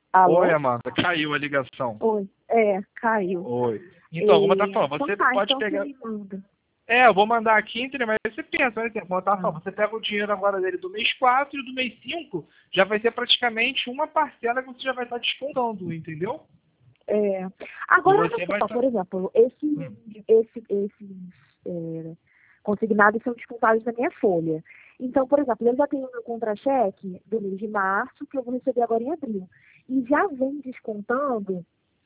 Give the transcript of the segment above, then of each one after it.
Oi, Alô? Amanda, caiu a ligação. Oi. Caiu. Oi. Então, como eu tava falando, Então você tá, pode então você pegar. me manda. Eu vou mandar aqui, entendeu? Mas você pensa, por exemplo, como eu tava Ah, falando, você pega o dinheiro agora dele do mês 4 e do mês 5 já vai ser praticamente uma parcela que você já vai estar descontando, entendeu? é. E Agora, olha você vai só, estar. por exemplo, esses consignados são descontados na minha folha. Então, por exemplo, eu já tenho meu contra-cheque do mês de março, que eu vou receber agora em abril. E já vem descontando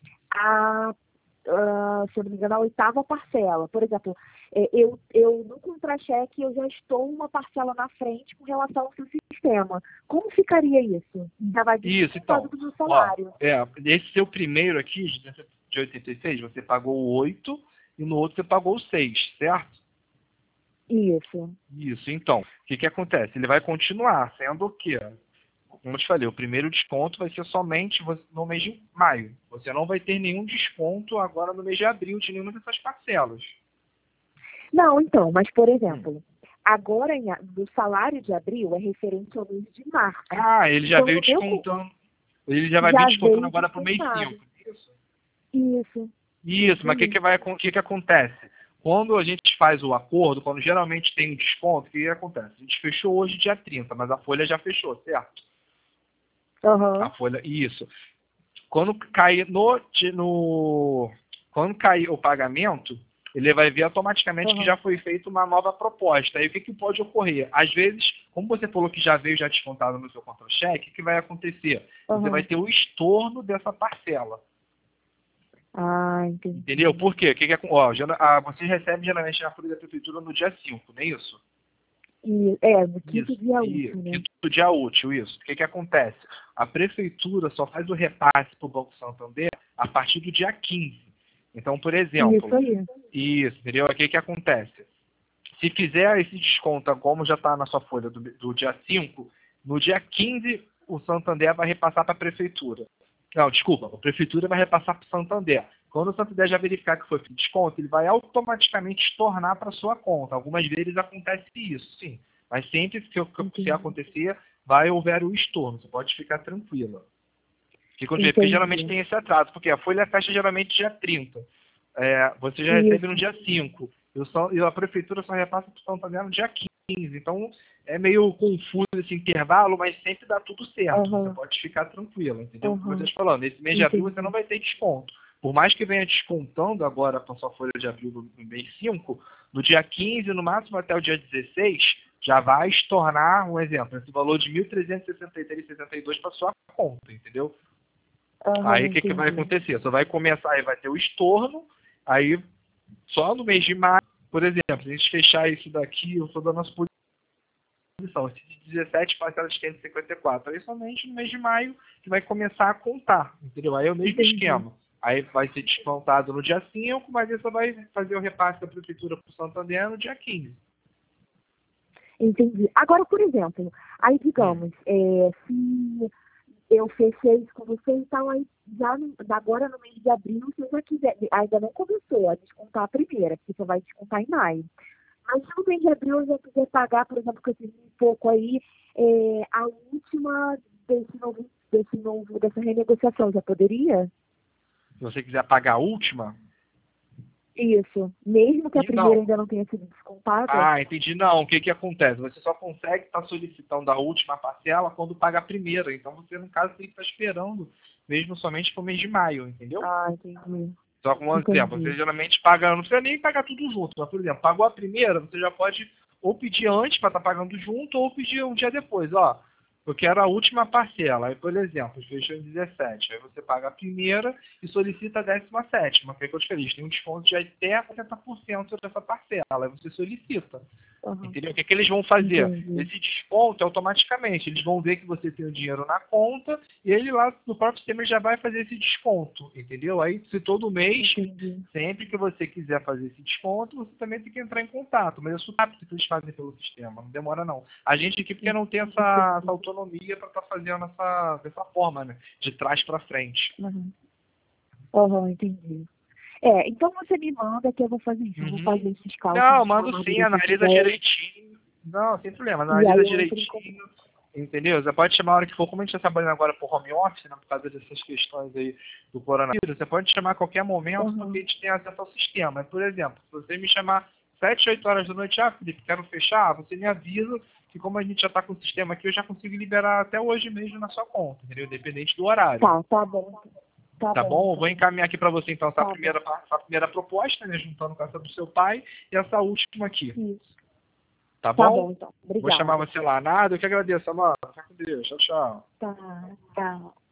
se eu não me engano, a oitava parcela. Por exemplo, eu no contra-cheque eu já estou uma parcela na frente com relação ao seu sistema. Como ficaria isso? Já vai vir Isso, descontado então. do meu Ó, salário. esse seu primeiro aqui, de 86, você pagou 8 e no outro você pagou 6, certo? Isso. Isso, então. O que que acontece? Ele vai continuar sendo o quê? Como eu te falei, o primeiro desconto vai ser somente no mês de maio. Você não vai ter nenhum desconto agora no mês de abril de nenhuma dessas parcelas. Não, então, mas por Hum. exemplo, agora do salário de abril é referente ao mês de março. Ah, ele já Então, veio no meu descontando. Ele já vai vir já descontando veio agora para o mês descontado. 5. Isso. Isso. Isso, Isso mas o que, aí. que acontece? Quando a gente faz o acordo, quando geralmente tem um desconto, o que acontece? A gente fechou hoje dia 30, mas a folha já fechou, certo? A Aham. folha, isso. Quando cair quando cair o pagamento, ele vai ver automaticamente que já Aham. foi feita uma nova proposta. Aí o que, que pode ocorrer? Às vezes, como você falou que já veio já descontado no seu contra-cheque, o que vai acontecer? Você vai Aham. ter o estorno dessa parcela. Ah, Entendeu? entendi. Por quê? Você recebe geralmente na folha da prefeitura no dia 5, não é isso? No quinto Isso. dia E útil, né? quinto dia útil, isso. O que, que acontece? A prefeitura só faz o repasse para o Banco Santander a partir do dia 15. Então, por Isso exemplo, aí. isso, entendeu? O que, que acontece? Se fizer esse desconto, como já está na sua folha do dia 5, no dia 15 o Santander vai repassar para a prefeitura. Não, desculpa, a prefeitura vai repassar para o Santander. Quando o Santander já verificar que foi desconto, ele vai automaticamente estornar para sua conta. Algumas vezes acontece isso, sim. Mas sempre que se Entendi. acontecer, vai houver o estorno. Você pode ficar tranquila. Porque geralmente Entendi. tem esse atraso, porque a folha fecha geralmente dia 30. Você já recebe no Isso. dia 5. E a prefeitura só repassa para o Santander no dia 15. Então é meio confuso esse intervalo, mas sempre dá tudo certo. Você Aham. pode ficar tranquila, entendeu? Como eu estou Aham. te falando, nesse mês de abril você não Entendi. vai ter desconto. Por mais que venha descontando agora para sua folha de abril no mês 5, no dia 15, no máximo até o dia 16, já vai estornar, um exemplo, esse valor de 1.363,62 para sua conta, entendeu? Aí Aham, o que, que vai entendi. acontecer? Só vai começar, aí vai ter o estorno, aí só no mês de maio, por exemplo, se a gente fechar isso daqui, eu estou dando a suposição, esse de 17 parcelas de 554, aí somente no mês de maio que vai começar a contar, entendeu? Aí é o mesmo Entendi. esquema. Aí vai ser descontado no dia 5, mas aí você vai fazer o repasse da prefeitura para o Santander no dia 15. Entendi. Agora, por exemplo, aí Hum. digamos, se eu fechei isso com você, então aí já agora no mês de abril, se eu já quiser, ainda não começou a descontar a primeira, porque você vai descontar em maio. Mas se no mês de abril eu já quiser pagar, por exemplo, com esse pouco aí, a última dessa renegociação, já poderia? Se você quiser pagar a última, Isso. Mesmo que a primeira não. ainda não tenha sido descontada? Ah, entendi. Não, o que que acontece? Você só consegue estar solicitando a última parcela quando paga a primeira. Então você, no caso, tem que estar esperando mesmo somente para o mês de maio, entendeu? Ah, entendi. Só como um exemplo, você Entendi. geralmente paga, não precisa nem pagar tudo junto, mas, por exemplo, pagou a primeira, você já pode ou pedir antes para estar pagando junto, ou pedir um dia depois, ó. Eu quero a última parcela. Aí, por exemplo, fechou em 17. Aí você paga a primeira e solicita a 17ª. Que é que eu te falei, tem um desconto de até 70% dessa parcela. Aí você solicita. Aham. Entendeu? O que, é que eles vão fazer? Entendi. Esse desconto automaticamente. Eles vão ver que você tem o dinheiro na conta e ele lá no próprio sistema já vai fazer esse desconto. Entendeu? Aí, se todo mês, Entendi. sempre que você quiser fazer esse desconto, você também tem que entrar em contato. Mas é super rápido que eles fazem pelo sistema. Não demora, não. A gente aqui, porque não tem essa Entendi. autonomia para estar fazendo dessa forma, né? De trás para frente. Aham. Aham, entendi. Então você me manda que eu vou fazer isso. Eu vou Uhum. fazer esses cálculos Não, de uma mando sim, maneira que eu analisa tiver. direitinho. Não, sem problema, E analisa aí eu entro em direitinho. contato. Entendeu? Você pode chamar a hora que for, como a gente está trabalhando agora por home office, né, por causa dessas questões aí do coronavírus, você pode chamar a qualquer momento, porque a gente tem acesso ao sistema. Por exemplo, se você me chamar 7, 8 horas da noite, Felipe, quero fechar, você me avisa que como a gente já está com o sistema aqui, eu já consigo liberar até hoje mesmo na sua conta, entendeu? Independente do horário. Tá bom. Tá bom? Eu vou encaminhar aqui para você, então, essa Tá primeira proposta, né, juntando com essa do seu pai, e essa última aqui. Isso. Tá Tá bom? bom, então. Obrigada. Vou chamar você lá. Nada, eu que agradeço, Amanda. Fica com Deus. Tchau, tchau. Tá.